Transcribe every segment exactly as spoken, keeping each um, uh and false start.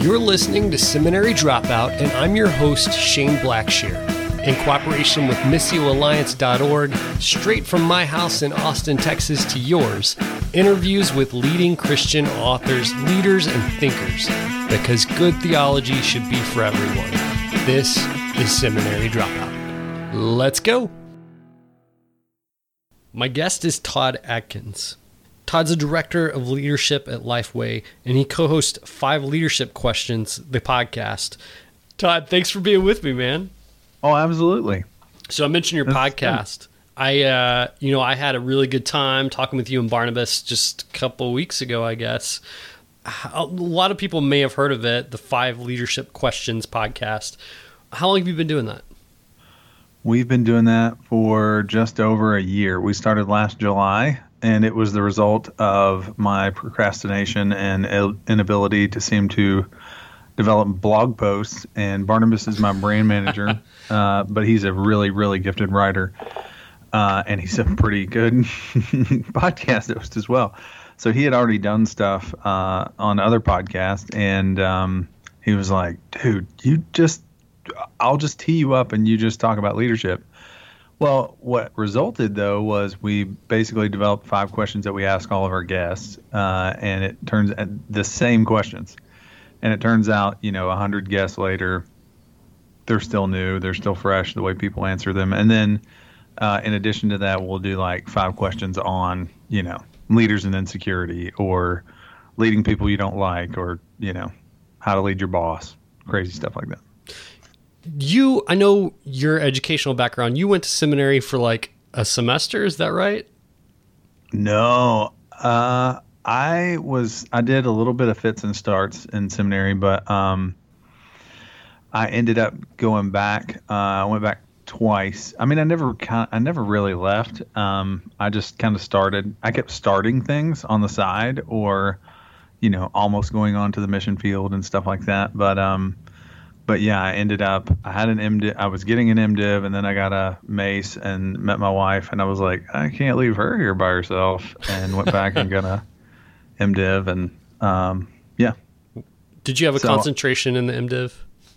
You're listening to Seminary Dropout, and I'm your host, Shane Blackshear. In cooperation with Missio Alliance dot org, straight from my house in Austin, Texas to yours, interviews with leading Christian authors, leaders, and thinkers, because good theology should be for everyone. This is Seminary Dropout. Let's go. My guest is Todd Adkins. Todd's a director of leadership at Lifeway, and he co-hosts Five Leadership Questions, the podcast. Todd, thanks for being with me, man. Oh, absolutely. So I mentioned your That's podcast. Fun. I, uh, you know, I had a really good time talking with you and Barnabas just a couple weeks ago, I guess. A lot of people may have heard of it, the Five Leadership Questions podcast. How long have you been doing that? We've been doing that for just over a year. We started last July, and it was the result of my procrastination and inability to seem to develop blog posts. And Barnabas is my brand manager, uh, but he's a really, really gifted writer, uh, and he's a pretty good podcast host as well. So he had already done stuff uh, on other podcasts, and um, he was like, dude, you just, I'll just tee you up and you just talk about leadership. Well, what resulted, though, was we basically developed five questions that we ask all of our guests, uh, and it turns out the same questions. And it turns out, you know, one hundred guests later, they're still new, they're still fresh, the way people answer them. And then uh, in addition to that, we'll do like five questions on, you know, leaders and insecurity, or leading people you don't like, or, you know, how to lead your boss, crazy stuff like that. You, I know your educational background. You went to seminary for like a semester. Is that right? No, uh, I was, I did a little bit of fits and starts in seminary, but um, I ended up going back. Uh, I went back twice. I mean, I never, I never really left. Um, I just kind of started. I kept starting things on the side, or, you know, almost going on to the mission field and stuff like that. But um. But yeah, I ended up, I had an MDiv, I was getting an MDiv, and then I got a mace and met my wife, and I was like, I can't leave her here by herself, and went back and got a MDiv, and um, yeah. Did you have a so, concentration in the MDiv?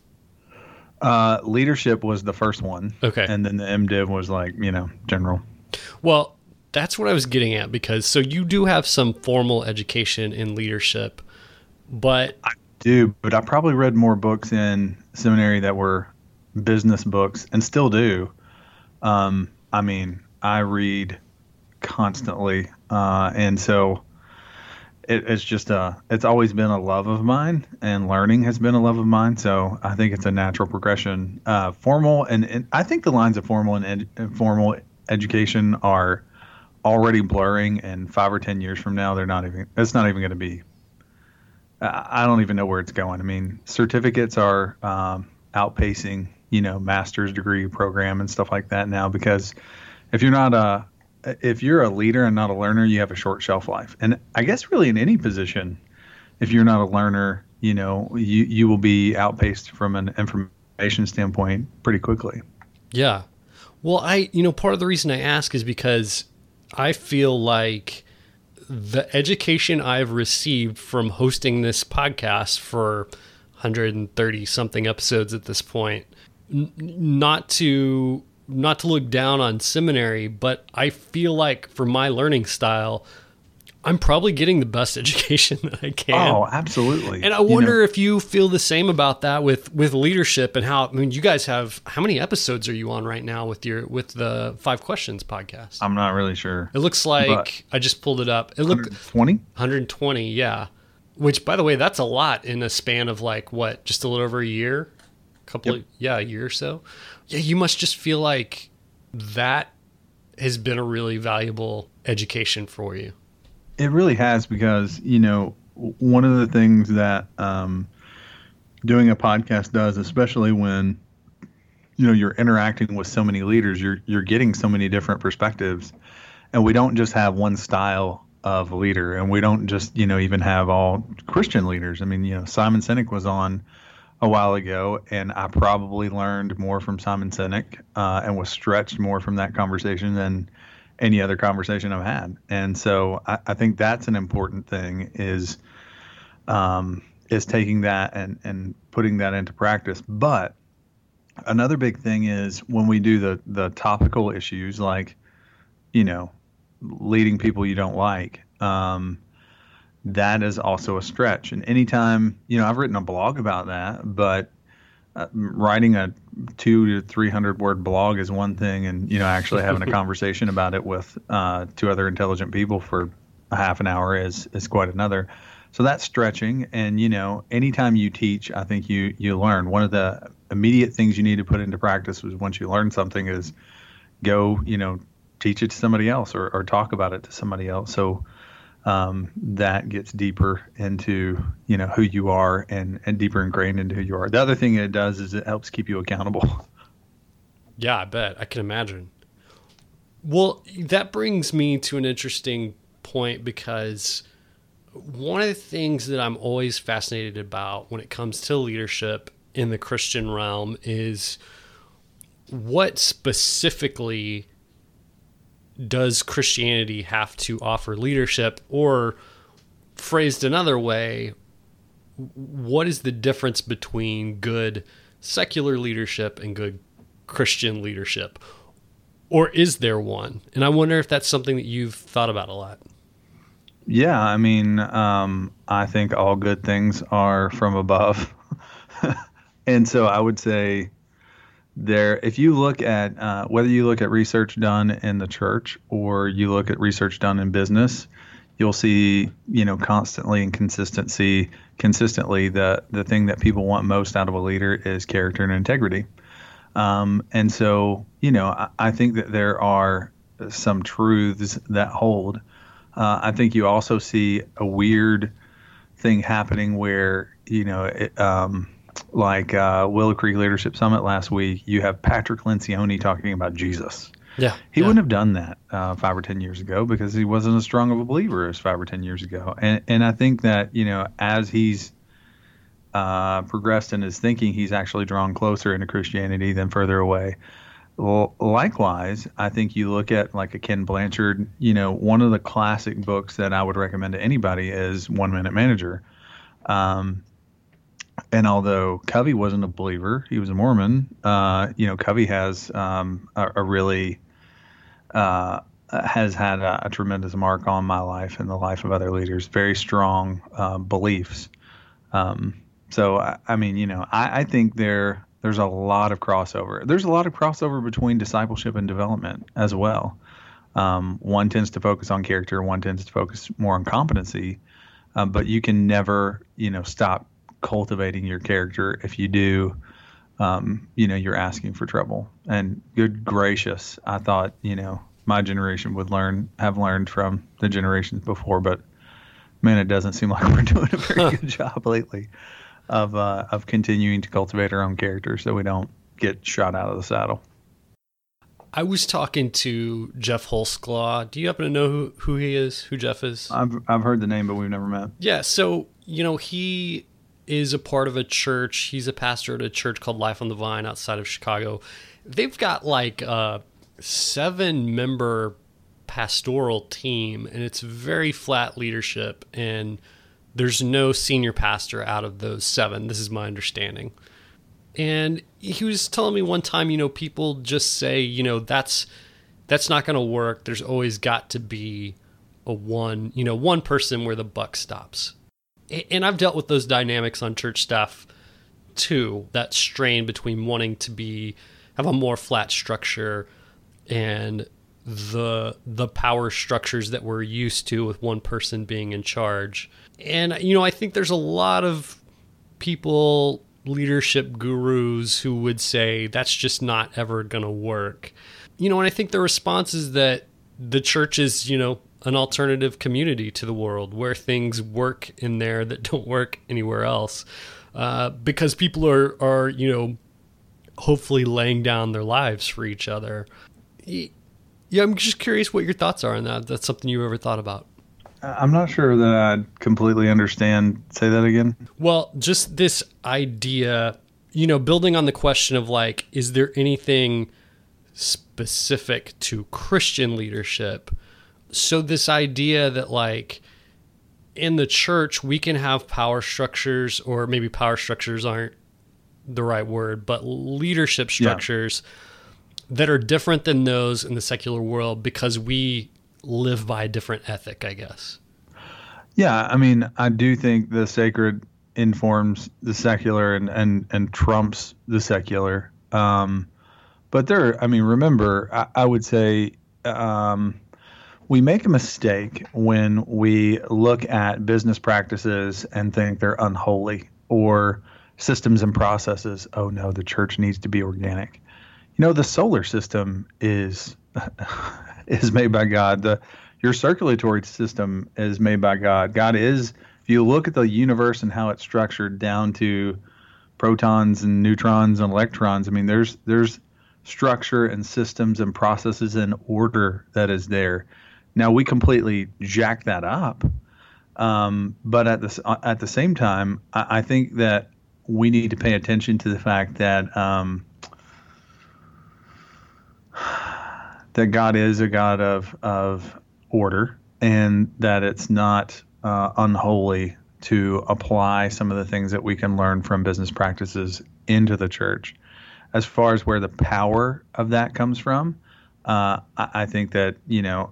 Uh, leadership was the first one. Okay. And then the MDiv was like, you know, general. Well, that's what I was getting at, because so you do have some formal education in leadership, but... I, do, but I probably read more books in seminary that were business books, and still do. Um, I mean, I read constantly, uh, and so it, it's just a, it's always been a love of mine, and learning has been a love of mine. So I think it's a natural progression. Uh, formal, and, and I think the lines of formal and ed, informal education are already blurring, and five or ten years from now, they're not even, it's not even going to be. I don't even know where it's going. I mean, certificates are um, outpacing, you know, master's degree program and stuff like that now, because if you're not a, if you're a leader and not a learner, you have a short shelf life. And I guess really in any position, if you're not a learner, you know, you, you will be outpaced from an information standpoint pretty quickly. Yeah. Well, I, you know, part of the reason I ask is because I feel like the education I've received from hosting this podcast for one hundred thirty something episodes at this point, n- not to not to look down on seminary, but I feel like for my learning style, I'm probably getting the best education that I can. Oh, absolutely. And I wonder you know, if you feel the same about that with, with leadership, and how, I mean, you guys have, how many episodes are you on right now with your, with the Five Questions podcast? I'm not really sure. It looks like, I just pulled it up. It looked one hundred twenty? one hundred twenty, yeah. Which, by the way, that's a lot in a span of like, what, just a little over a year? A couple yep. of, yeah, a year or so. Yeah, you must just feel like that has been a really valuable education for you. It really has, because, you know, one of the things that um, doing a podcast does, especially when, you know, you're interacting with so many leaders, you're you're getting so many different perspectives, and we don't just have one style of leader, and we don't just, you know, even have all Christian leaders. I mean, you know, Simon Sinek was on a while ago, and I probably learned more from Simon Sinek uh, and was stretched more from that conversation than any other conversation I've had. And so I, I think that's an important thing, is um, is taking that and, and putting that into practice. But another big thing is when we do the, the topical issues, like, you know, leading people you don't like, um, that is also a stretch. And anytime, you know, I've written a blog about that, but uh, writing a two to three hundred word blog is one thing, and you know, actually having a conversation about it with uh, two other intelligent people for a half an hour is is quite another. So that's stretching. And you know, anytime you teach, I think you you learn. One of the immediate things you need to put into practice was once you learn something is go, you know, teach it to somebody else or, or talk about it to somebody else. So um, that gets deeper into, you know, who you are and, and deeper ingrained into who you are. The other thing it does is it helps keep you accountable. Yeah, I bet. I can imagine. Well, that brings me to an interesting point, because one of the things that I'm always fascinated about when it comes to leadership in the Christian realm is what specifically does Christianity have to offer leadership? Or phrased another way, what is the difference between good secular leadership and good Christian leadership? Or is there one? And I wonder if that's something that you've thought about a lot. Yeah, I mean, um, I think all good things are from above. And so I would say there, if you look at, uh, whether you look at research done in the church or you look at research done in business, you'll see, you know, constantly and consistency, consistently, the, the thing that people want most out of a leader is character and integrity. Um, and so, you know, I, I think that there are some truths that hold. Uh, I think you also see a weird thing happening where, you know, it, um, like uh, Willow Creek Leadership Summit last week, you have Patrick Lencioni talking about Jesus. Yeah, he yeah. wouldn't have done that uh, five or ten years ago because he wasn't as strong of a believer as five or ten years ago. And and I think that, you know, as he's uh, progressed in his thinking, he's actually drawn closer into Christianity than further away. Well, likewise, I think you look at like a Ken Blanchard, you know, one of the classic books that I would recommend to anybody is One Minute Manager. Um, and although Covey wasn't a believer, he was a Mormon, uh, you know, Covey has um, a, a really, uh, has had a, a tremendous mark on my life and the life of other leaders, very strong uh, beliefs. Um, so, I, I mean, you know, I, I think there, There's a lot of crossover. There's a lot of crossover between discipleship and development as well. Um, one tends to focus on character, one tends to focus more on competency, um, but you can never, you know, stop cultivating your character. If you do, um, you know, you're asking for trouble. And good gracious, I thought, you know, my generation would learn, have learned from the generations before, but man, it doesn't seem like we're doing a very good job lately of uh, of continuing to cultivate our own character so we don't get shot out of the saddle. I was talking to Jeff Holsclaw. Do you happen to know who, who he is, who Jeff is? I've I've heard the name, but we've never met. Yeah, so, you know, he is a part of a church. He's a pastor at a church called Life on the Vine outside of Chicago. They've got like a seven-member pastoral team, and it's very flat leadership, and there's no senior pastor out of those seven. This is my understanding. And he was telling me one time, you know, people just say, you know, that's that's not going to work. There's always got to be a one, you know, one person where the buck stops. And I've dealt with those dynamics on church staff too, that strain between wanting to be, have a more flat structure and the the power structures that we're used to with one person being in charge. And, you know, I think there's a lot of people, leadership gurus, who would say that's just not ever going to work. You know, and I think the response is that the church is, you know, an alternative community to the world where things work in there that don't work anywhere else. Uh, because people are, are, you know, hopefully laying down their lives for each other. Yeah, I'm just curious what your thoughts are on that. That's something you ever thought about. I'm not sure that I completely understand. Say that again. Well, just this idea, you know, building on the question of like, is there anything specific to Christian leadership? So this idea that like, in the church, we can have power structures, or maybe power structures aren't the right word, but leadership structures yeah. that are different than those in the secular world because we live by a different ethic, I guess. Yeah, I mean, I do think the sacred informs the secular and, and, and trumps the secular. Um, but there, I mean, remember, I, I would say um, we make a mistake when we look at business practices and think they're unholy, or systems and processes. Oh no, the church needs to be organic. You know, the solar system is is made by God. The your circulatory system is made by God. God is, if you look at the universe and how it's structured down to protons and neutrons and electrons, I mean, there's there's structure and systems and processes and order that is there. Now we completely jack that up, um, but at the at the same time, I, I think that we need to pay attention to the fact that um, that God is a God of of order, and that it's not uh, unholy to apply some of the things that we can learn from business practices into the church. As far as where the power of that comes from, uh, I, I think that, you know,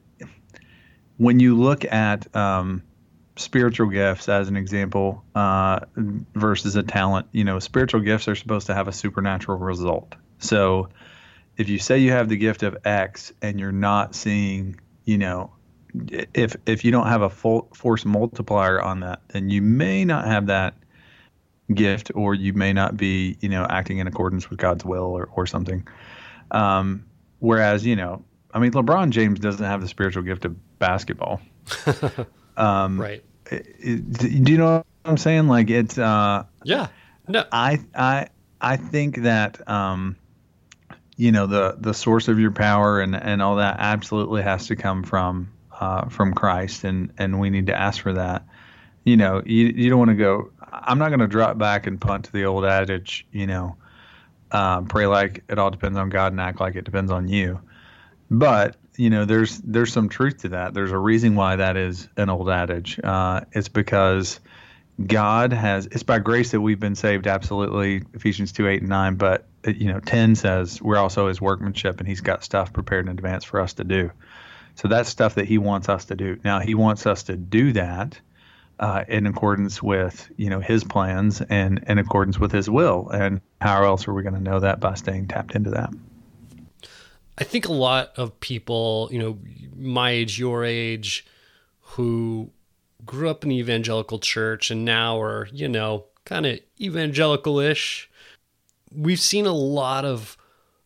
when you look at um, spiritual gifts as an example uh, versus a talent, you know, spiritual gifts are supposed to have a supernatural result. So if you say you have the gift of X and you're not seeing, you know, if if you don't have a full force multiplier on that, then you may not have that gift, or you may not be, you know, acting in accordance with God's will, or, or something. Um, whereas, you know, I mean, LeBron James doesn't have the spiritual gift of basketball. um, right. It, it, do you know what I'm saying? Like, it's, uh, yeah, no, I, I, I think that, um, you know, the, the source of your power and, and all that absolutely has to come from, uh, from Christ. And, and we need to ask for that. You know, you, you don't want to go, I'm not going to drop back and punt to the old adage, you know, um, pray like it all depends on God and act like it depends on you. But, you know, there's there's some truth to that. There's a reason why that is an old adage. Uh, it's because God has, it's by grace that we've been saved, absolutely, Ephesians two, eight, and nine. But, you know, ten says we're also his workmanship, and he's got stuff prepared in advance for us to do. So that's stuff that he wants us to do. Now, he wants us to do that Uh, in accordance with, you know, his plans and in accordance with his will. And how else are we going to know that? By staying tapped into that. I think a lot of people, you know, my age, your age, who grew up in the evangelical church and now are, you know, kind of evangelical-ish, we've seen a lot of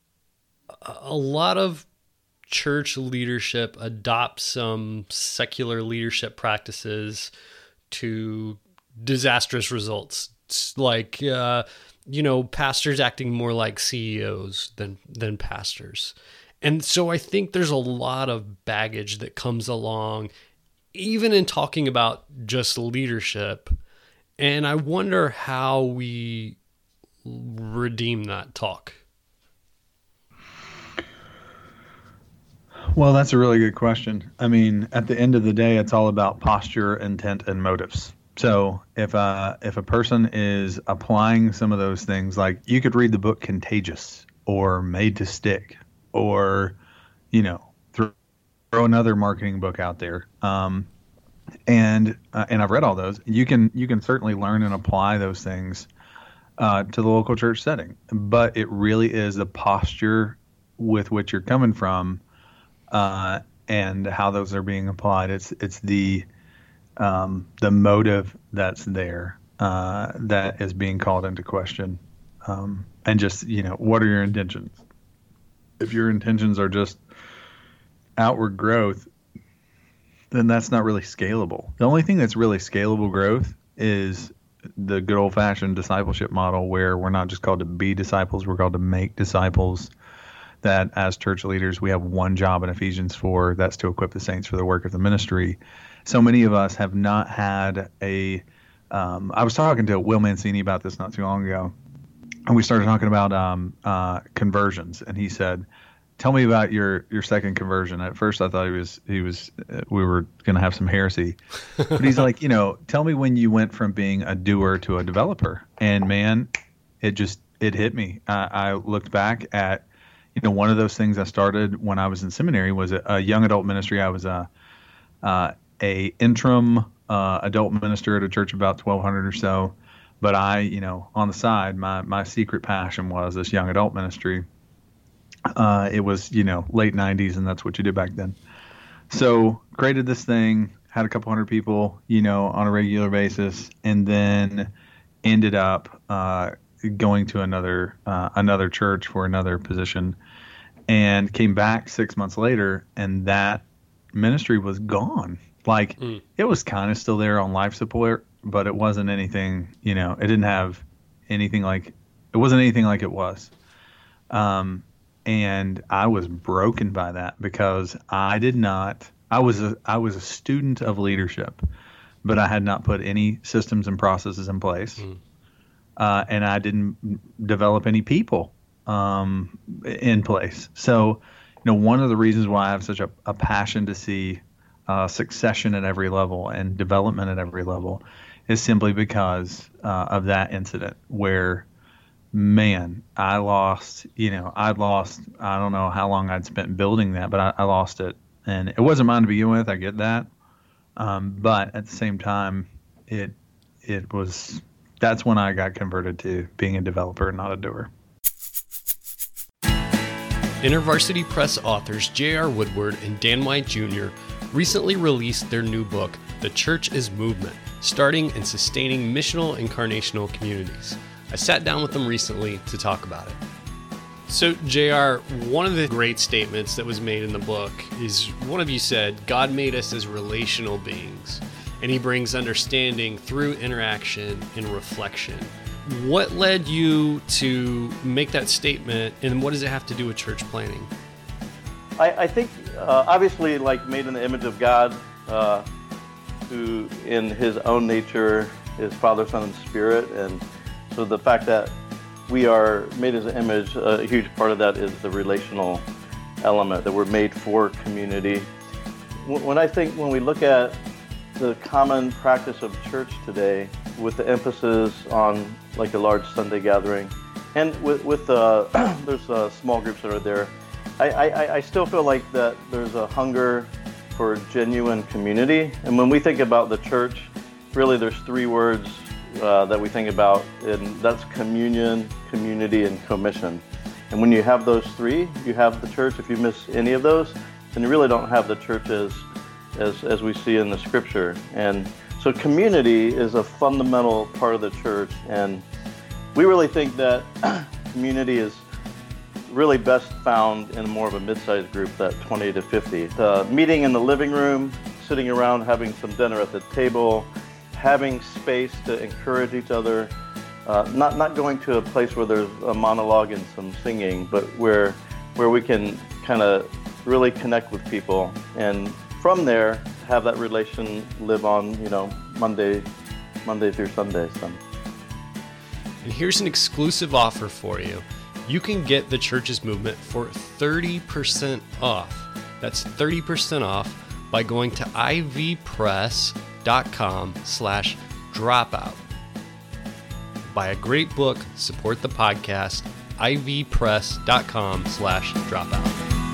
a lot of church leadership adopt some secular leadership practices to disastrous results, like uh, you know, pastors acting more like C E Os than than pastors. And so I think there's a lot of baggage that comes along, even in talking about just leadership. And I wonder how we redeem that talk. Well, that's a really good question. I mean, at the end of the day, it's all about posture, intent, and motives. So if uh, if a person is applying some of those things, like you could read the book Contagious or Made to Stick, or, you know, throw, throw another marketing book out there. Um, and uh, and I've read all those. You can you can certainly learn and apply those things uh, to the local church setting. But it really is the posture with which you're coming from, Uh, and how those are being applied. It's it's the um, the motive that's there uh, that is being called into question, um, and just, you know, what are your intentions? If your intentions are just outward growth, then that's not really scalable. The only thing that's really scalable growth is the good old fashioned discipleship model, where we're not just called to be disciples, we're called to make disciples. That as church leaders, we have one job in Ephesians four, that's to equip the saints for the work of the ministry. So many of us have not had a, um, I was talking to Will Mancini about this not too long ago, and we started talking about um, uh, conversions. And he said, tell me about your, your second conversion. At first, I thought he was he was uh, we were going to have some heresy, but he's like, you know, tell me when you went from being a doer to a developer. And man, it just it hit me. I, I looked back at, you know, one of those things I started when I was in seminary was a, a young adult ministry. I was a uh, a interim uh, adult minister at a church of about twelve hundred or so. But I, you know, on the side, my my secret passion was this young adult ministry. Uh, it was, you know, late nineties, and that's what you did back then. So created this thing, had a couple hundred people, you know, on a regular basis, and then ended up uh, going to another uh, another church for another position, and came back six months later, and that ministry was gone. Like mm. It was kind of still there on life support, but it wasn't anything, you know, it didn't have anything like, it wasn't anything like it was. Um, and I was broken by that because I did not, I was a, I was a student of leadership, but I had not put any systems and processes in place. Mm. Uh, and I didn't develop any people um, in place. So, you know, one of the reasons why I have such a, a passion to see uh, succession at every level and development at every level is simply because uh, of that incident where, man, I lost, you know, I'd lost, I don't know how long I'd spent building that, but I, I lost it. And it wasn't mine to begin with. I get that. Um, but at the same time, it it was, that's when I got converted to being a developer, not a doer. InterVarsity Press authors J R Woodward and Dan White Junior recently released their new book, The Church is Movement, Starting and Sustaining Missional Incarnational Communities. I sat down with them recently to talk about it. So, J R, one of the great statements that was made in the book is, one of you said, God made us as relational beings, and he brings understanding through interaction and reflection. What led you to make that statement, and what does it have to do with church planning? I, I think, uh, obviously, like made in the image of God, uh, who in his own nature is Father, Son, and Spirit, and so the fact that we are made as an image, a huge part of that is the relational element, that we're made for community. When I think, when we look at the common practice of church today, with the emphasis on like a large Sunday gathering, and with, with uh, there's uh, small groups that are there, I, I, I still feel like that there's a hunger for genuine community. And when we think about the church, really there's three words Uh, that we think about, and that's communion, community, and commission. And when you have those three, you have the church. If you miss any of those, then you really don't have the church as, as, as we see in the scripture. And so community is a fundamental part of the church, and we really think that community is really best found in more of a mid-sized group, that twenty to fifty. The meeting in the living room, sitting around having some dinner at the table, having space to encourage each other, uh, not not going to a place where there's a monologue and some singing, but where where we can kind of really connect with people, and from there have that relation live on, you know, Monday, Monday through Sunday. So. And here's an exclusive offer for you. You can get the Church's Movement for thirty percent off. That's thirty percent off by going to ivpress.com slash dropout. Buy a great book, support the podcast, ivpress.com slash dropout.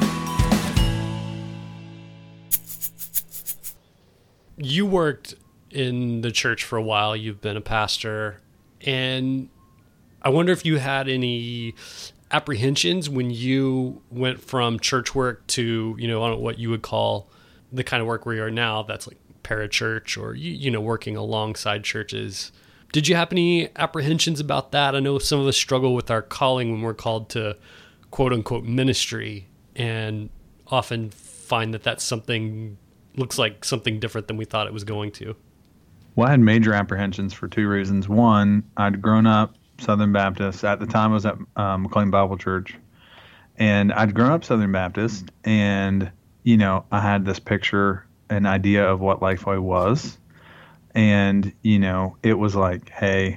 You worked in the church for a while. You've been a pastor, and I wonder if you had any apprehensions when you went from church work to, you know, what you would call the kind of work where you are now, that's like parachurch, or, you, you know, working alongside churches. Did you have any apprehensions about that? I know some of us struggle with our calling when we're called to quote unquote ministry, and often find that that's something, looks like something different than we thought it was going to. Well, I had major apprehensions for two reasons. One, I'd grown up Southern Baptist. At the time, I was at um, McLean Bible Church, and I'd grown up Southern Baptist, and you know, I had this picture, an idea of what Lifeway was. And, you know, it was like, hey,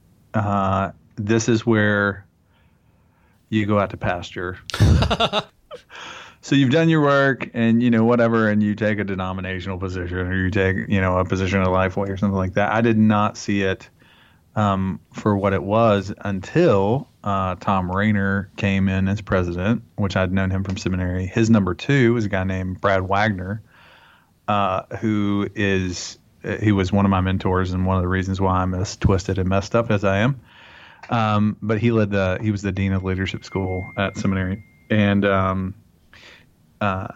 uh, this is where you go out to pasture. So you've done your work and, you know, whatever, and you take a denominational position or you take, you know, a position at Lifeway or something like that. I did not see it um, for what it was until uh, Tom Rayner came in as president, which I'd known him from seminary. His number two was a guy named Brad Wagner, uh, who is he was one of my mentors and one of the reasons why I'm as twisted and messed up as I am. Um, but he led the he was the dean of leadership school at seminary, and um, uh,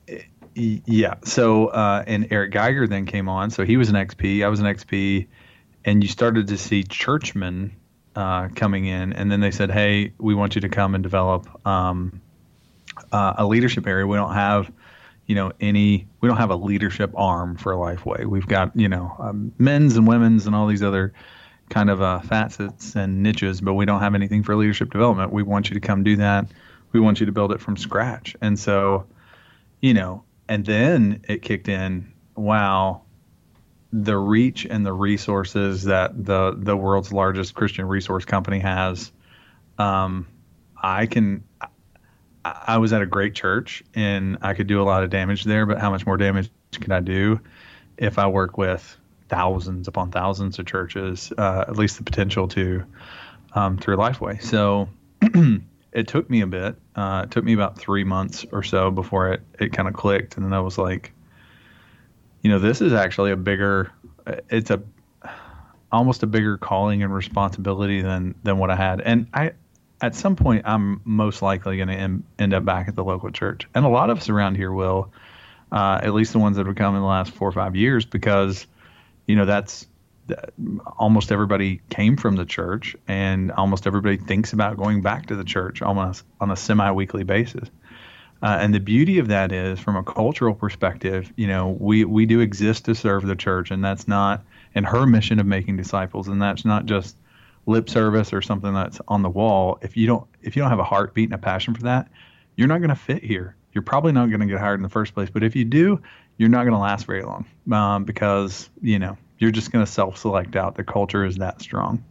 yeah. So uh, and Eric Geiger then came on. So he was an X P. I was an X P, and you started to see churchmen uh, coming in, and then they said, "Hey, we want you to come and develop um, uh, a leadership area. We don't have." You know, any, we don't have a leadership arm for Lifeway. We've got, you know, um, men's and women's and all these other kind of uh, facets and niches, but we don't have anything for leadership development. We want you to come do that. We want you to build it from scratch. And so, you know, and then it kicked in, wow, the reach and the resources that the, the world's largest Christian resource company has. Um, I can, I was at a great church and I could do a lot of damage there, but how much more damage could I do if I work with thousands upon thousands of churches, uh, at least the potential to, um, through Lifeway. So it took me a bit. Uh, it took me about three months or so before it, it kind of clicked. And then I was like, you know, this is actually a bigger, it's a, almost a bigger calling and responsibility than, than what I had. And I, at some point, I'm most likely going to end, end up back at the local church. And a lot of us around here will, uh, at least the ones that have come in the last four or five years, because, you know, that's that almost everybody came from the church and almost everybody thinks about going back to the church almost on a semi-weekly basis. Uh, and the beauty of that is, from a cultural perspective, you know, we, we do exist to serve the church, and that's not, and her mission of making disciples, and that's not just lip service or something that's on the wall. If you don't if you don't have a heartbeat and a passion for that, you're not going to fit here. You're probably not going to get hired in the first place. But if you do, you're not going to last very long um, because, you know, you're just going to self-select out. The culture is that strong.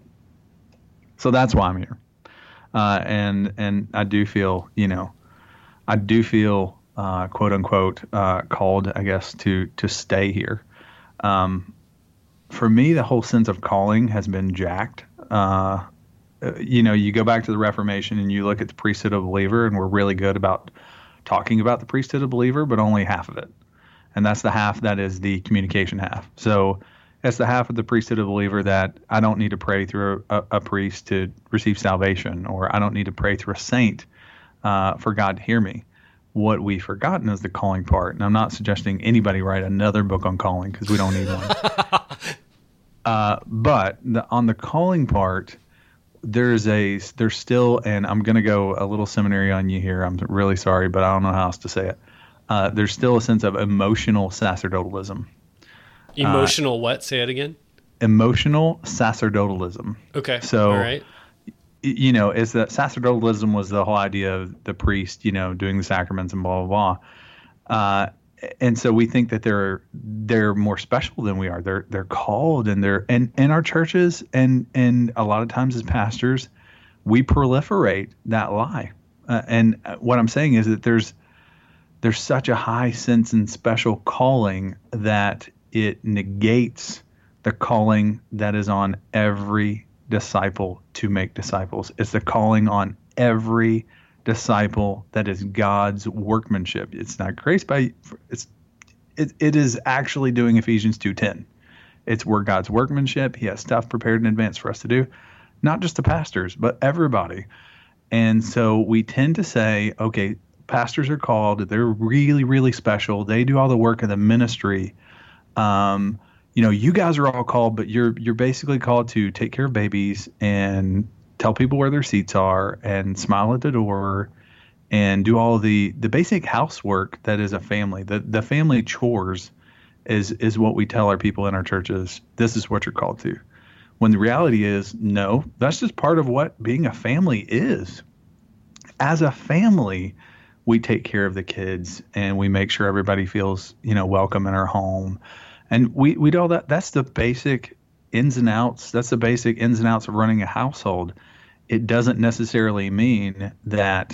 So that's why I'm here. Uh, and and I do feel, you know, I do feel, uh, quote unquote, uh, called, I guess, to to stay here. Um, for me, the whole sense of calling has been jacked. Uh, you know, you go back to the Reformation and you look at the priesthood of the believer, and we're really good about talking about the priesthood of the believer, but only half of it. And that's the half that is the communication half. So that's the half of the priesthood of the believer that I don't need to pray through a, a priest to receive salvation, or I don't need to pray through a saint uh, for God to hear me. What we've forgotten is the calling part. And I'm not suggesting anybody write another book on calling, because we don't need one. Uh, but the, on the calling part, there's a there's still, and I'm going to go a little seminary on you here. I'm really sorry, but I don't know how else to say it. Uh, there's still a sense of emotional sacerdotalism. Emotional uh, what? Say it again. Emotional sacerdotalism. Okay. So, all right. You know, is that sacerdotalism was the whole idea of the priest, you know, doing the sacraments and blah, blah, blah. Uh, And so we think that they're they're more special than we are. They're they're called, and they're and in our churches, and and a lot of times as pastors, we proliferate that lie. Uh, and what I'm saying is that there's there's such a high sense and special calling that it negates the calling that is on every disciple to make disciples. It's the calling on every disciple that is God's workmanship. It's not grace by it's it, it is actually doing Ephesians two ten. It's we're God's workmanship. He has stuff prepared in advance for us to do, not just the pastors, but everybody. And so we tend to say, okay, pastors are called, they're really, really special, they do all the work of the ministry. Um, you know, you guys are all called, but you're you're basically called to take care of babies and tell people where their seats are and smile at the door and do all the, the basic housework that is a family. The the family chores is is what we tell our people in our churches. This is what you're called to. When the reality is, no, that's just part of what being a family is. As a family, we take care of the kids and we make sure everybody feels, you know, welcome in our home. And we, we do all that. That's the basic ins and outs. That's the basic ins and outs of running a household. It doesn't necessarily mean that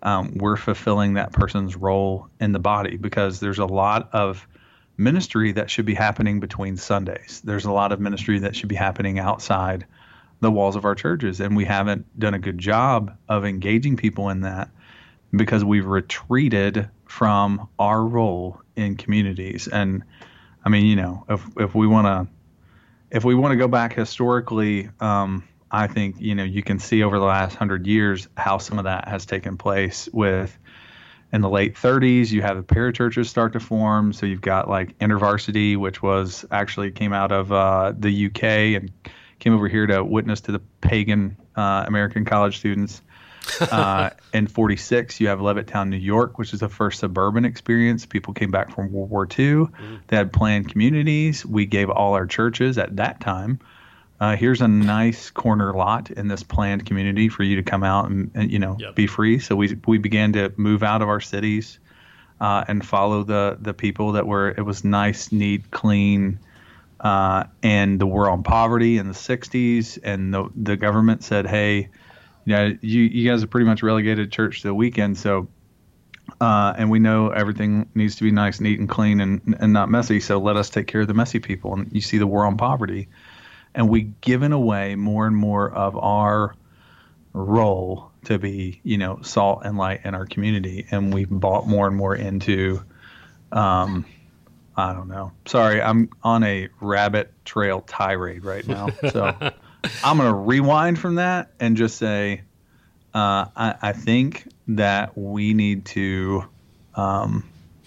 um, we're fulfilling that person's role in the body, because there's a lot of ministry that should be happening between Sundays. There's a lot of ministry that should be happening outside the walls of our churches, and we haven't done a good job of engaging people in that because we've retreated from our role in communities. And I mean, you know, if if we want to if we want to go back historically, um, I think, you know, you can see over the last hundred years how some of that has taken place. With in the late thirties, you have the parachurches start to form. So you've got like InterVarsity, which was actually came out of uh, the U K and came over here to witness to the pagan uh, American college students. uh, in forty-six, you have Levittown, New York, which is the first suburban experience. People came back from World War Two. Mm-hmm. They had planned communities. We gave all our churches at that time, uh, here's a nice corner lot in this planned community for you to come out and, and you know, yep. be free. So we we began to move out of our cities uh, and follow the the people that were. It was nice, neat, clean. Uh, and the war on poverty in the sixties, and the the government said, hey, yeah, you, you guys have pretty much relegated church to the weekend. So, uh, and we know everything needs to be nice, neat, and clean, and and not messy. So let us take care of the messy people. And you see the war on poverty, and we've given away more and more of our role to be, you know, salt and light in our community, and we've bought more and more into, um, I don't know. Sorry, I'm on a rabbit trail tirade right now. So. I'm going to rewind from that and just say, uh, I, I think that we need to, um,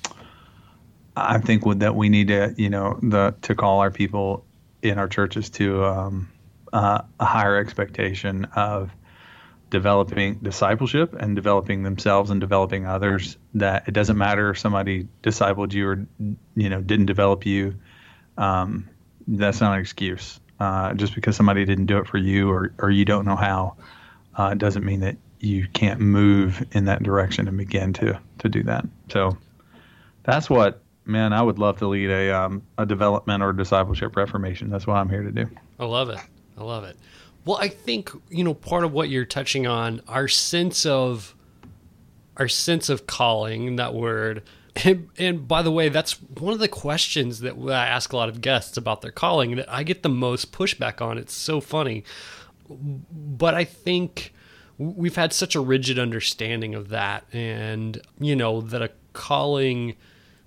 I think with that we need to, you know, the to call our people in our churches to um, uh, a higher expectation of developing discipleship and developing themselves and developing others. That it doesn't matter if somebody discipled you or, you know, didn't develop you. Um, that's not an excuse. Uh, just because somebody didn't do it for you, or, or you don't know how, uh, doesn't mean that you can't move in that direction and begin to, to do that. So that's what, man, I would love to lead a um, a development or discipleship reformation. That's what I'm here to do. I love it. I love it. Well, I think, you know, part of what you're touching on, our sense of our sense of calling, that word. And, and by the way, that's one of the questions that I ask a lot of guests about their calling that I get the most pushback on. It's so funny. But I think we've had such a rigid understanding of that, and, you know, that a calling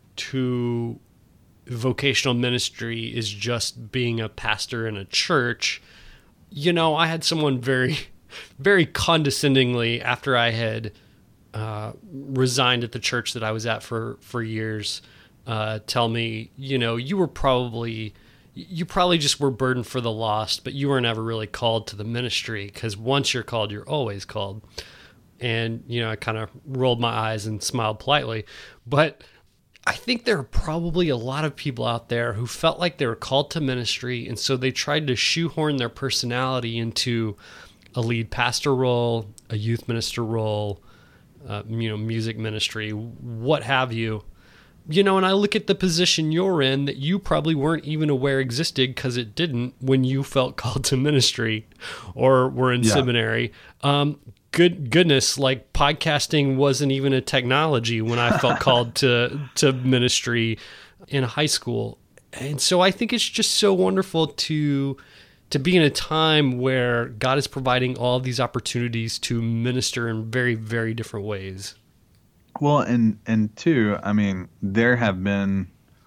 to vocational ministry is just being a pastor in a church. You know, I had someone very, very condescendingly, after I had Uh, resigned at the church that I was at for, for years, uh, tell me, you know, you were probably, you probably just were burdened for the lost, but you were never really called to the ministry, because once you're called, you're always called. And, you know, I kind of rolled my eyes and smiled politely. But I think there are probably a lot of people out there who felt like they were called to ministry, and so they tried to shoehorn their personality into a lead pastor role, a youth minister role, Uh, you know, music ministry, what have you. You know, and I look at the position you're in that you probably weren't even aware existed, because it didn't when you felt called to ministry or were in yeah. seminary. Um, good goodness, like podcasting wasn't even a technology when I felt called to to ministry in high school. And so I think it's just so wonderful to to be in a time where God is providing all these opportunities to minister in very, very different ways. Well, and, and two, I mean, there have been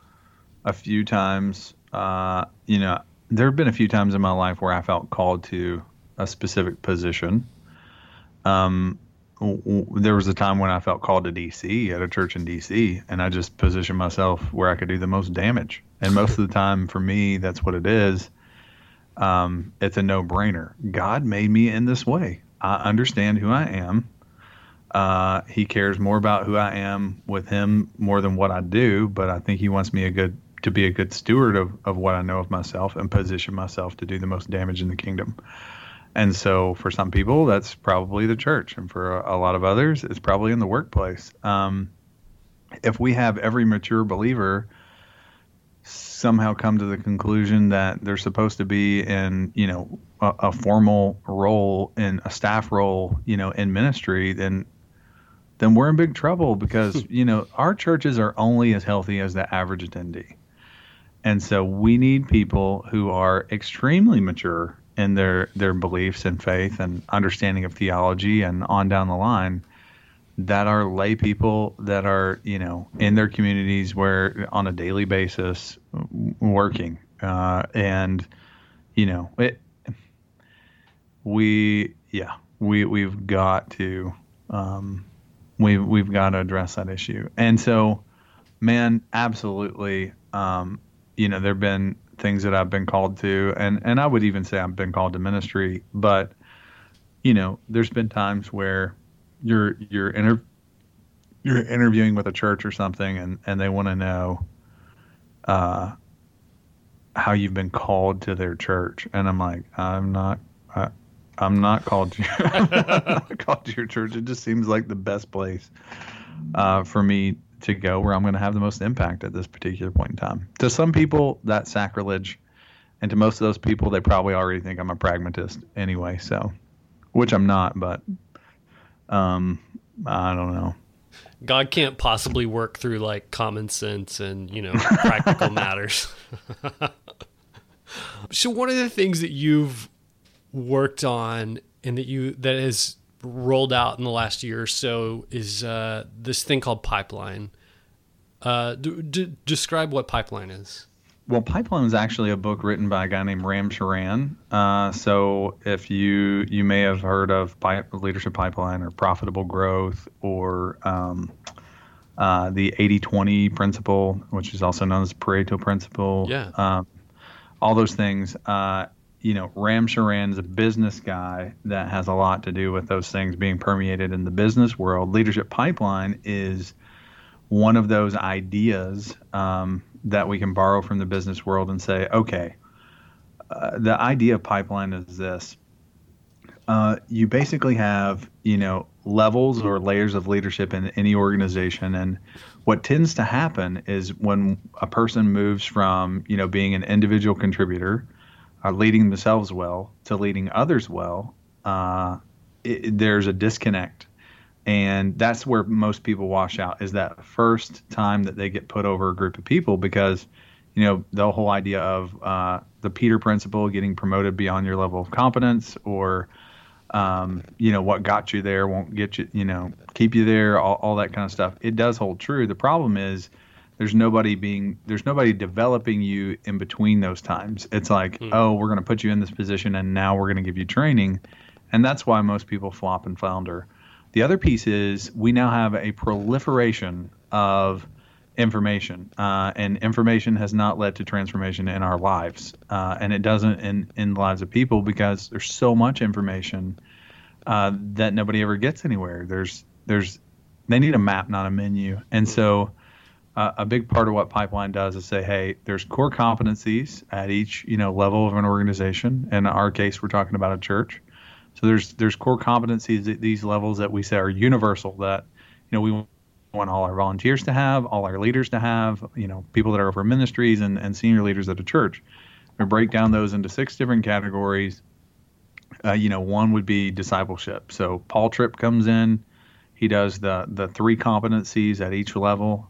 a few times, uh, you know, there have been a few times in my life where I felt called to a specific position. Um, w- w- there was a time when I felt called to D C at a church in D C, and I just positioned myself where I could do the most damage. And most of the time for me, that's what it is. Um, it's a no-brainer. God made me in this way. I understand who I am. Uh, he cares more about who I am with him more than what I do, but I think he wants me a good to be a good steward of, of what I know of myself and position myself to do the most damage in the kingdom. And so for some people, that's probably the church. And for a, a lot of others, it's probably in the workplace. Um, if we have every mature believer somehow come to the conclusion that they're supposed to be in, you know, a, a formal role in a staff role, you know, in ministry, then then we're in big trouble because, you know, our churches are only as healthy as the average attendee. And so we need people who are extremely mature in their, their beliefs and faith and understanding of theology and on down the line, that are lay people that are, you know, in their communities where on a daily basis working. Uh, and, you know, it, we, yeah, we, we've got to, um, we, we've got to address that issue. And so, man, absolutely. Um, you know, there've been things that I've been called to, and, and I would even say I've been called to ministry, but, you know, there's been times where you're, you're inter- you're interviewing with a church or something, and, and they want to know, uh, how you've been called to their church. And I'm like, I'm not, I, I'm not called to, I'm not called to your church. It just seems like the best place, uh, for me to go where I'm going to have the most impact at this particular point in time. To some people, that's sacrilege. And to most of those people, they probably already think I'm a pragmatist anyway. So, which I'm not, but, um, I don't know. God can't possibly work through like common sense and, you know, practical matters. So one of the things that you've worked on and that you, that has rolled out in the last year or so is uh, this thing called Pipeline. Uh, d- d- describe what Pipeline is. Well, Pipeline is actually a book written by a guy named Ram Charan. Uh, so if you you may have heard of Pipe, Leadership Pipeline or Profitable Growth or um, uh, the eighty twenty principle, which is also known as Pareto principle. Yeah. Um, all those things. Uh, you know, Ram Charan is a business guy that has a lot to do with those things being permeated in the business world. Leadership Pipeline is one of those ideas um, that we can borrow from the business world and say, okay, uh, the idea of Pipeline is this. Uh, you basically have, you know, levels or layers of leadership in any organization. And what tends to happen is when a person moves from, you know, being an individual contributor, uh, leading themselves well, to leading others well, uh, it, there's a disconnect. And that's where most people wash out, is that first time that they get put over a group of people, because, you know, the whole idea of uh, the Peter principle, getting promoted beyond your level of competence, or, um, you know, what got you there won't get you, you know, keep you there, all, all that kind of stuff. It does hold true. The problem is there's nobody being, there's nobody developing you in between those times. It's like, mm. oh, we're going to put you in this position and now we're going to give you training. And that's why most people flop and flounder. The other piece is we now have a proliferation of information, uh, and information has not led to transformation in our lives, uh, and it doesn't in, in the lives of people, because there's so much information uh, that nobody ever gets anywhere. There's there's they need a map, not a menu, and so uh, a big part of what Pipeline does is say, hey, there's core competencies at each you know level of an organization. In our case, we're talking about a church. So there's there's core competencies at these levels that we say are universal, that, you know, we want all our volunteers to have, all our leaders to have, you know, people that are over ministries and, and senior leaders at a church. We break down those into six different categories. Uh, you know, one would be discipleship. So Paul Tripp comes in, he does the the three competencies at each level,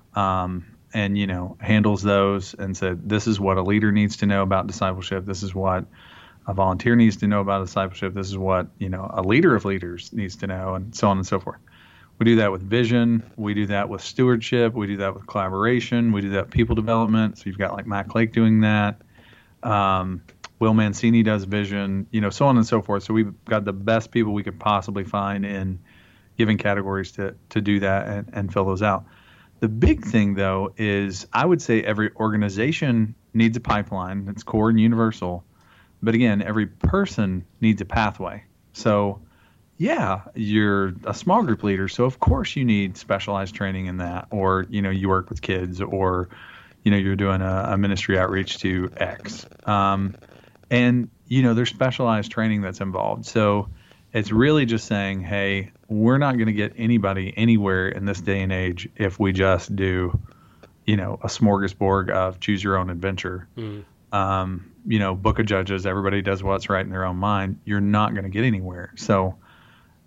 um, and, you know, handles those and said, this is what a leader needs to know about discipleship. This is what a volunteer needs to know about discipleship. This is what, you know, a leader of leaders needs to know, and so on and so forth. We do that with vision. We do that with stewardship. We do that with collaboration. We do that with people development. So you've got like Matt Lake doing that. Um, Will Mancini does vision, you know, so on and so forth. So we've got the best people we could possibly find in given categories to, to do that and, and fill those out. The big thing, though, is I would say every organization needs a pipeline. It's core and universal. But again, every person needs a pathway. So, yeah, you're a small group leader, so of course you need specialized training in that. Or, you know, you work with kids, or, you know, you're doing a, a ministry outreach to X. Um, and, you know, there's specialized training that's involved. So it's really just saying, hey, we're not going to get anybody anywhere in this day and age if we just do, you know, a smorgasbord of choose your own adventure. Mm. Um, you know, book of Judges, everybody does what's right in their own mind. You're not going to get anywhere. So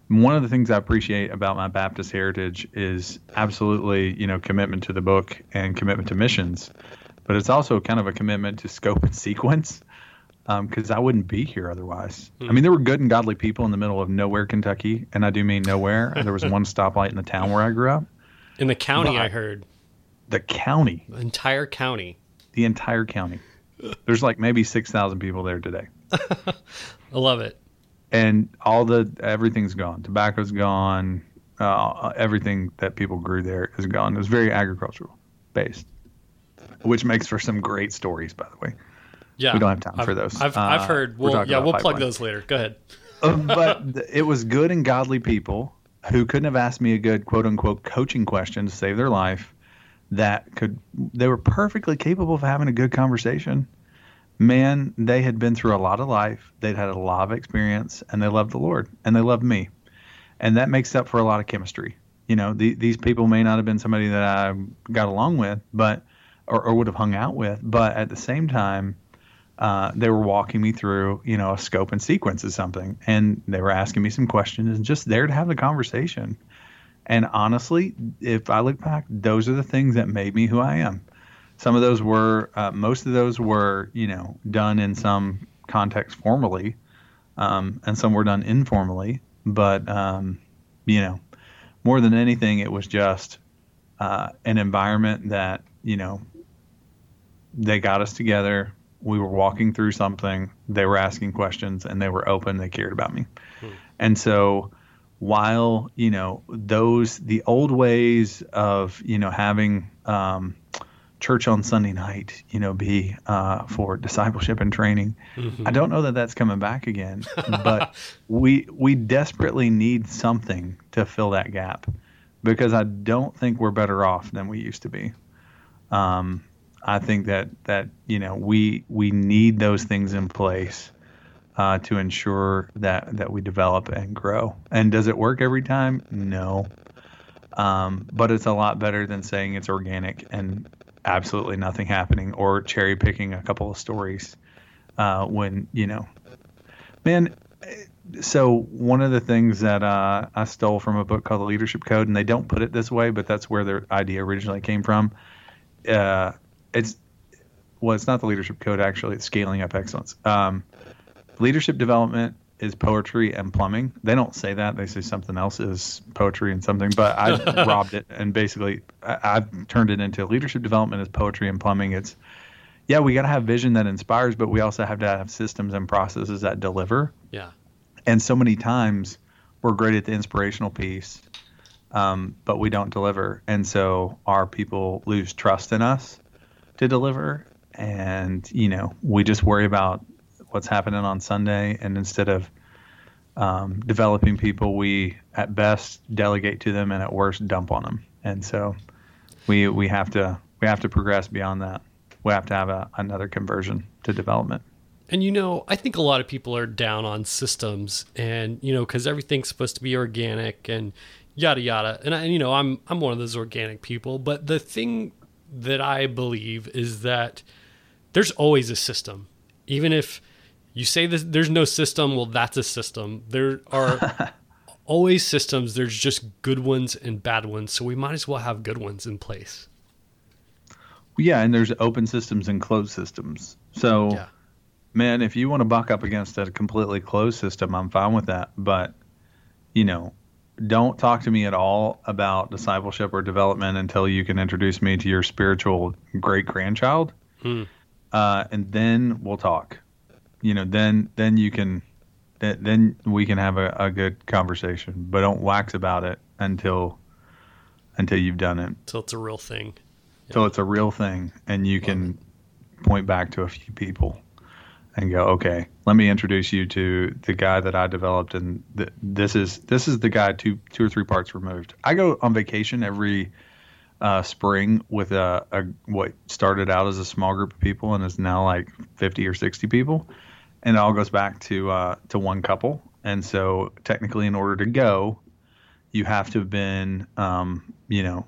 one of the things I appreciate about my Baptist heritage is absolutely, you know, commitment to the book and commitment to missions, but it's also kind of a commitment to scope and sequence, because um, I wouldn't be here otherwise. Mm. I mean, there were good and godly people in the middle of nowhere, Kentucky, and I do mean nowhere. There was one stoplight in the town where I grew up. In the county, but I heard. The county. The entire county. The entire county. There's like maybe six thousand people there today. I love it. And all the, everything's gone. Tobacco's gone. Uh, everything that people grew there is gone. It was very agricultural based, which makes for some great stories, by the way. Yeah. We don't have time I've, for those. I've, uh, I've heard. Well, yeah, we'll pipeline. plug those later. Go ahead. uh, but th- it was good and godly people who couldn't have asked me a good quote unquote coaching question to save their life. That could, they were perfectly capable of having a good conversation. Man, they had been through a lot of life. They'd had a lot of experience, and they loved the Lord, and they loved me. And that makes up for a lot of chemistry. You know, the, these people may not have been somebody that I got along with, but or, or would have hung out with, but at the same time, uh, they were walking me through, you know, a scope and sequence of something, and they were asking me some questions, and just there to have the conversation. And honestly, if I look back, those are the things that made me who I am. Some of those were, uh, most of those were, you know, done in some context formally, um, and some were done informally. But, um, you know, more than anything, it was just uh, an environment that, you know, they got us together. We were walking through something. They were asking questions, and they were open. They cared about me. Hmm. And so while, you know, those, the old ways of, you know, having um, church on Sunday night, you know, be uh, for discipleship and training, mm-hmm. I don't know that that's coming back again, but we we desperately need something to fill that gap, because I don't think we're better off than we used to be. Um, I think that that you know we we need those things in place uh, to ensure that that we develop and grow. And does it work every time? No, um, but it's a lot better than saying it's organic and absolutely nothing happening, or cherry picking a couple of stories uh, when, you know, man. So one of the things that uh, I stole from a book called The Leadership Code, and they don't put it this way, but that's where the idea originally came from. Uh, it's, well, it's not the Leadership Code, actually. It's Scaling Up Excellence. Um, leadership development is poetry and plumbing. They don't say that. They say something else is poetry and something, but I robbed it. And basically I, I've turned it into leadership development is poetry and plumbing. It's, yeah, we got to have vision that inspires, but we also have to have systems and processes that deliver. Yeah. And so many times we're great at the inspirational piece, um, but we don't deliver. And so our people lose trust in us to deliver. And, you know, we just worry about what's happening on Sunday, and instead of um, developing people, we at best delegate to them, and at worst dump on them. And so we we have to we have to progress beyond that. We have to have a, another conversion to development. And you know, I think a lot of people are down on systems, and you know, because everything's supposed to be organic and yada yada. And I, you know, I'm I'm one of those organic people. But the thing that I believe is that there's always a system, even if you say this, there's no system. Well, that's a system. There are always systems. There's just good ones and bad ones. So we might as well have good ones in place. Yeah, and there's open systems and closed systems. So, yeah. Man, if you want to buck up against a completely closed system, I'm fine with that. But, you know, don't talk to me at all about discipleship or development until you can introduce me to your spiritual great-grandchild. Hmm. Uh, and then we'll talk. You know, then then you can, then, then we can have a, a good conversation. But don't wax about it until until you've done it. Until it's a real thing. Until yeah. it's a real thing, and you Love can it. point back to a few people and go, okay, let me introduce you to the guy that I developed, and th- this is this is the guy two two or three parts removed. I go on vacation every uh, spring with a, a what started out as a small group of people and is now like fifty or sixty people. And it all goes back to uh, to one couple. And so technically, in order to go, you have to have been, um, you know,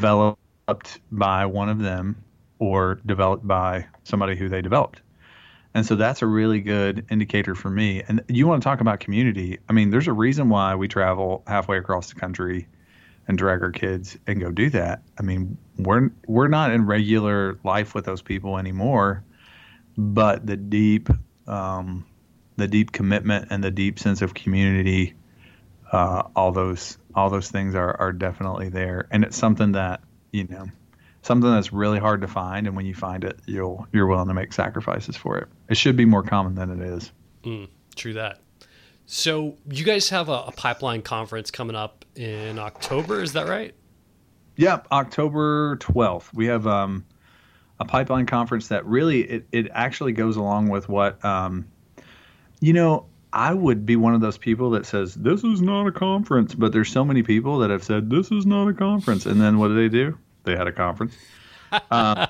developed by one of them or developed by somebody who they developed. And so that's a really good indicator for me. And you want to talk about community. I mean, there's a reason why we travel halfway across the country and drag our kids and go do that. I mean, we're we're not in regular life with those people anymore, but the deep um, the deep commitment and the deep sense of community, uh, all those all those things are are definitely there. And it's something that, you know, something that's really hard to find, and when you find it, you'll you're willing to make sacrifices for it. It should be more common than it is. Mm, true that. So you guys have a, a pipeline conference coming up in October, is that right? Yep, October twelfth. We have um, a pipeline conference that really it, it actually goes along with what um, you know. I would be one of those people that says this is not a conference, but there's so many people that have said this is not a conference, and then what do they do? They had a conference. Uh,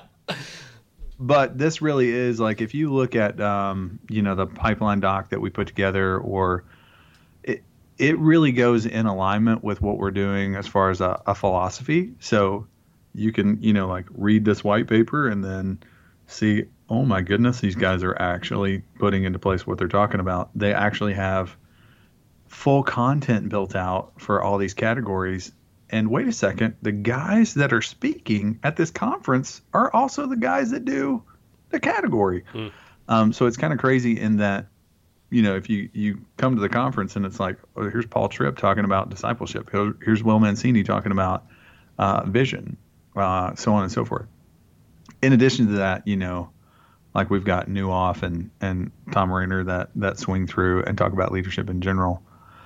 but this really is like, if you look at, um, you know, the pipeline doc that we put together, or it, it really goes in alignment with what we're doing as far as a, a philosophy. So you can, you know, like read this white paper and then see, oh my goodness, these guys are actually putting into place what they're talking about. They actually have full content built out for all these categories. And wait a second, the guys that are speaking at this conference are also the guys that do the category. Mm. Um, so it's kind of crazy in that, you know, if you, you come to the conference and it's like, oh, here's Paul Tripp talking about discipleship. Here's Will Mancini talking about uh, vision, uh, so on and so forth. In addition to that, you know, like we've got Newhoff and, and Tom Rainer that, that swing through and talk about leadership in general.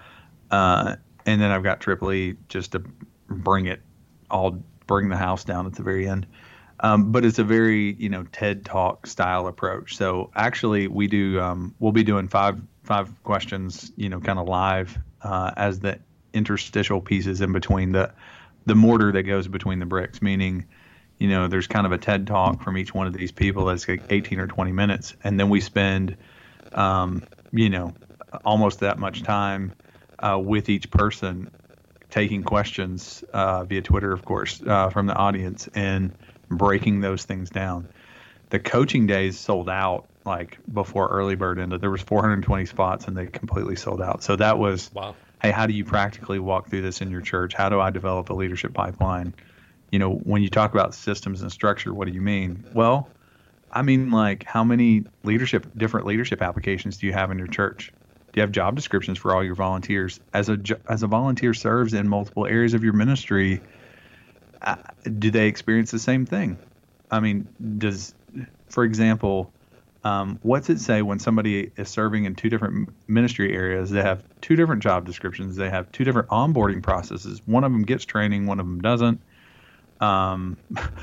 Uh, and then I've got Tripoli just to bring it all, bring the house down at the very end. Um, but it's a very, you know, TED Talk style approach. So actually we do, um, we'll be doing five, five questions, you know, kind of live, uh, as the interstitial pieces in between the, the mortar that goes between the bricks, meaning, you know, there's kind of a TED Talk from each one of these people that's like eighteen or twenty minutes. And then we spend, um, you know, almost that much time, uh, with each person, taking questions uh, via Twitter, of course, uh, from the audience and breaking those things down. The coaching days sold out like before early bird ended. There was four hundred twenty spots and they completely sold out. So that was, wow. Hey, how do you practically walk through this in your church? How do I develop a leadership pipeline? You know, when you talk about systems and structure, what do you mean? Well, I mean, like, how many leadership, different leadership applications do you have in your church? Do you have job descriptions for all your volunteers? As a as a volunteer serves in multiple areas of your ministry, uh, do they experience the same thing? I mean, does, for example, um, what's it say when somebody is serving in two different ministry areas? They have two different job descriptions. They have two different onboarding processes. One of them gets training, one of them doesn't. Um,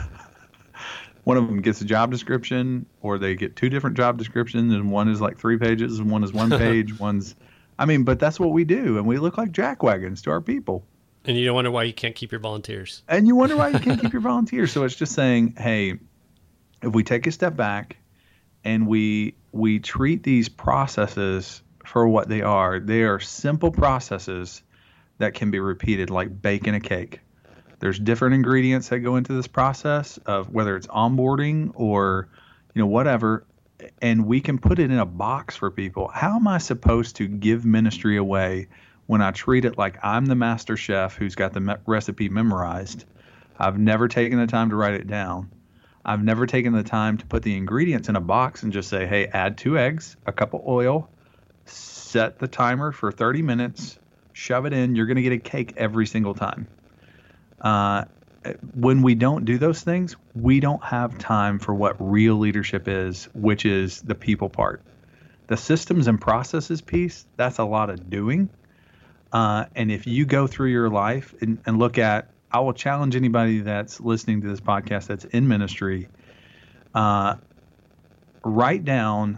one of them gets a job description, or they get two different job descriptions, and one is like three pages and one is one page. One's, I mean, but that's what we do, and we look like jackwagons to our people. And you don't wonder why you can't keep your volunteers. And you wonder why you can't keep your volunteers. So it's just saying, hey, if we take a step back and we we treat these processes for what they are, they are simple processes that can be repeated like baking a cake. There's different ingredients that go into this process of whether it's onboarding or, you know, whatever, and we can put it in a box for people. How am I supposed to give ministry away when I treat it like I'm the master chef who's got the me- recipe memorized? I've never taken the time to write it down. I've never taken the time to put the ingredients in a box and just say, hey, add two eggs, a cup of oil, set the timer for thirty minutes, shove it in. You're going to get a cake every single time. Uh, when we don't do those things, we don't have time for what real leadership is, which is the people part. The systems and processes piece, that's a lot of doing. Uh, and if you go through your life and, and look at, I will challenge anybody that's listening to this podcast that's in ministry, uh, write down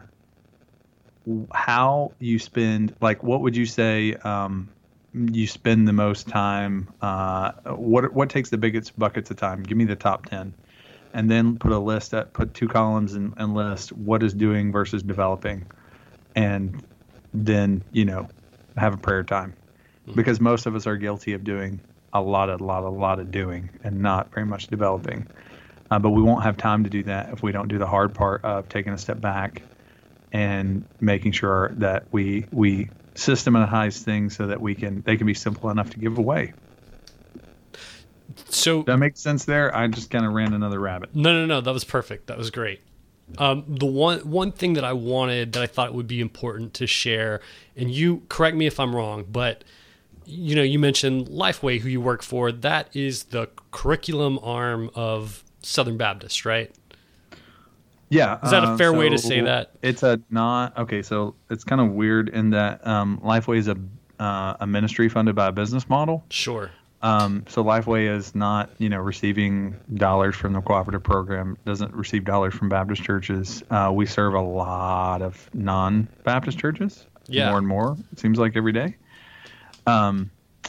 how you spend, like, what would you say, um, you spend the most time, uh, what what takes the biggest buckets of time? Give me the top ten. And then put a list, at, put two columns and, and list what is doing versus developing. And then, you know, have a prayer time. Mm-hmm. Because most of us are guilty of doing a lot, a lot, a lot of doing and not very much developing. Uh, but we won't have time to do that if we don't do the hard part of taking a step back and making sure that we we systematize things so that we can they can be simple enough to give away. So Does that make sense there? I just kind of ran another rabbit. No, no, no. That was perfect. That was great. Um, the one one thing that I wanted that I thought would be important to share, and you correct me if I'm wrong, but you know, you mentioned Lifeway, who you work for. That is the curriculum arm of Southern Baptist, right? Yeah. Is that a fair uh, way to so say that? It's a not okay. So it's kind of weird in that um, Lifeway is a uh, a ministry funded by a business model. Sure. Um, so Lifeway is not, you know, receiving dollars from the cooperative program, doesn't receive dollars from Baptist churches. Uh, we serve a lot of non-Baptist churches, Yeah. more and more, it seems like every day. Um,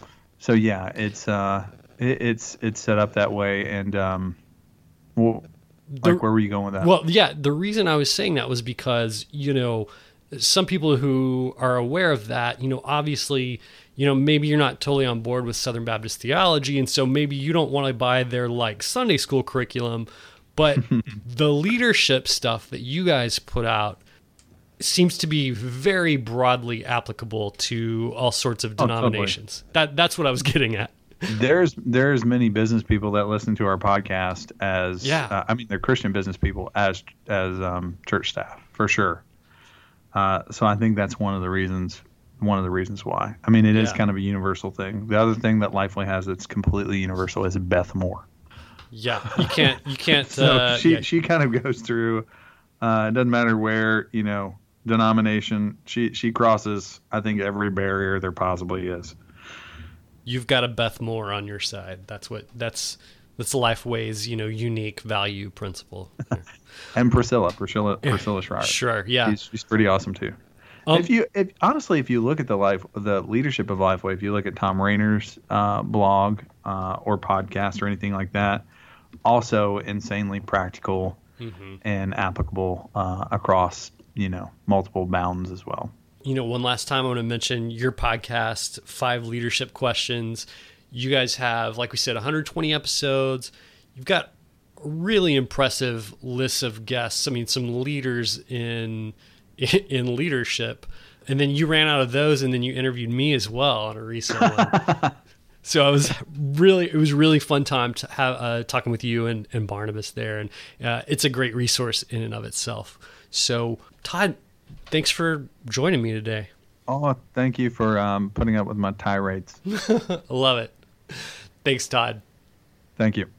so yeah, it's, uh, it, it's, it's set up that way. And, um, well, like, The- where were you going with that? Well, yeah, the reason I was saying that was because, you know, some people who are aware of that, you know, obviously, you know, maybe you're not totally on board with Southern Baptist theology, and so maybe you don't want to buy their like Sunday school curriculum, but the leadership stuff that you guys put out seems to be very broadly applicable to all sorts of Oh, totally. denominations. That that's what I was getting at. There's there's many business people that listen to our podcast as Yeah. uh, I mean they're Christian business people as as um, church staff for sure. Uh, so I think that's one of the reasons one of the reasons why. I mean it is Yeah. kind of a universal thing. The other thing that Lifeway has that's completely universal is Beth Moore. Yeah, you can't you can't. So uh, she yeah. she kind of goes through. Uh, it doesn't matter where you know denomination she she crosses. I think every barrier there possibly is. You've got a Beth Moore on your side. That's what that's that's Lifeway's, you know, unique value principle. And Priscilla, Priscilla, Priscilla Schreier. Sure, yeah. She's, she's pretty awesome too. Um, if you, if, honestly, if you look at the life, the leadership of Lifeway, if you look at Tom Rainer's uh, blog uh, or podcast or anything like that, also insanely practical Mhm. and applicable uh, across, you know, multiple bounds as well. You know, one last time I want to mention your podcast, Five Leadership Questions. You guys have, like we said, one hundred twenty episodes. You've got a really impressive list of guests. I mean, some leaders in in leadership. And then you ran out of those, and then you interviewed me as well on a recent one. So I was really, it was a really fun time to have uh, talking with you and, and Barnabas there, and uh, it's a great resource in and of itself. So Todd, thanks for joining me today. Oh, thank you for um, putting up with my tirades. I love it. Thanks, Todd. Thank you.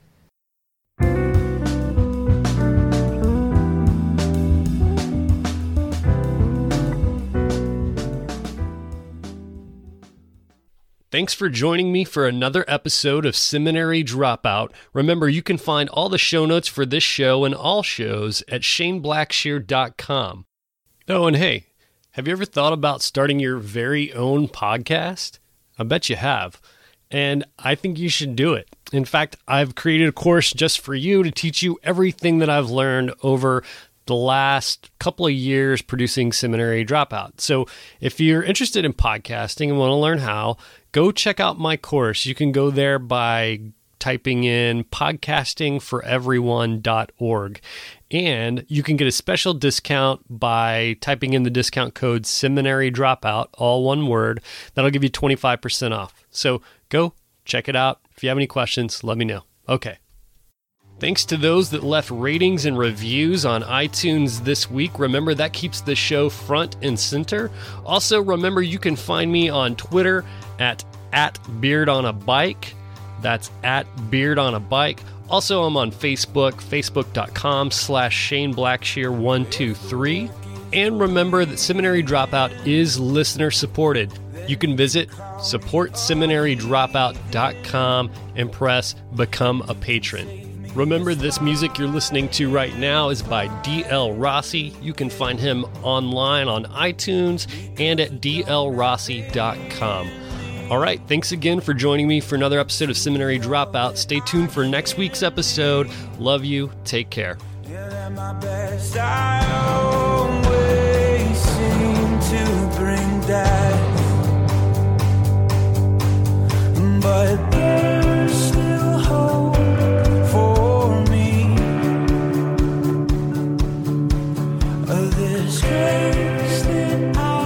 Thanks for joining me for another episode of Seminary Dropout. Remember, you can find all the show notes for this show and all shows at shane blackshear dot com. Oh, and hey, have you ever thought about starting your very own podcast? I bet you have. And I think you should do it. In fact, I've created a course just for you to teach you everything that I've learned over the last couple of years producing Seminary Dropout. So if you're interested in podcasting and want to learn how, go check out my course. You can go there by typing in podcasting for everyone dot org. And you can get a special discount by typing in the discount code Seminary Dropout, all one word. That'll give you twenty-five percent off. So go check it out. If you have any questions, let me know. Okay. Thanks to those that left ratings and reviews on iTunes this week. Remember, that keeps the show front and center. Also, remember, you can find me on Twitter at, at Beard on a Bike. That's at Beard on a Bike. Also, I'm on Facebook, facebook.com slash Shane Blackshear one two three. And remember that Seminary Dropout is listener supported. You can visit support seminary dropout dot com and press Become a Patron. Remember, this music you're listening to right now is by D L Rossi. You can find him online on iTunes and at d l rossi dot com. All right, thanks again for joining me for another episode of Seminary Dropout. Stay tuned for next week's episode. Love you. Take care. Yeah, my best. I always seem to bring that, but there's still hope for me. Uh, this There's grace that I